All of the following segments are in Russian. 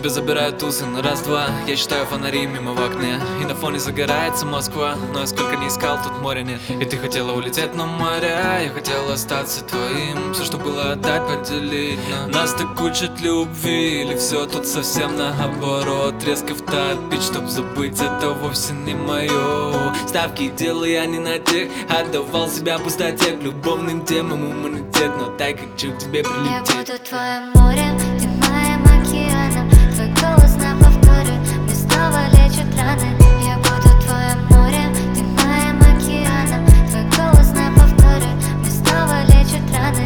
тебя забирают тусы на раз-два. Я считаю фонари мимо в окне, и на фоне загорается Москва. Но я сколько не искал, тут моря нет. И ты хотела улететь на море, я хотел остаться твоим. Все, что было, отдать, поделить. Но нас так учат любви, или все тут совсем наоборот. Резко втопить, чтоб забыть, это вовсе не мое. Ставки делал я не на тех, отдавал себя пустоте, к любовным темам иммунитет. Но так хочу к тебе прилететь. Я буду твоим морем, ты моим океаном. Твой голос на повторе, мне снова лечат раны. Я буду твоим морем, ты моим океаном. Твой голос на повторе, мне снова лечат раны.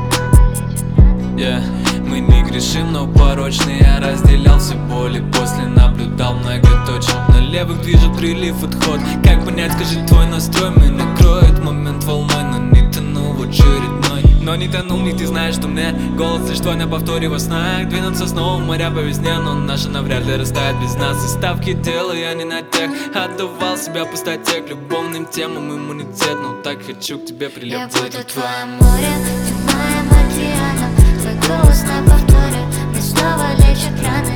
Мы не грешим, но порочны. Я разделял все боли, после наблюдал многоточие. На левых движет прилив, отход. Как понять, скажи, твой настрой меня накроет момент волной. Но не тонул в очередной. Но не тонул, не ты знаешь, что мне голос лишь твой на повторе во снах. Двинуться снова в моря по весне, но наша навряд ли растает без нас. И ставки делал я не на тех, отдавал себя пустоте, к любовным темам иммунитет. Но так хочу к тебе прилететь. Я буду твоим морем, ты моим океаном. Твой голос на повторе, мне снова лечат раны.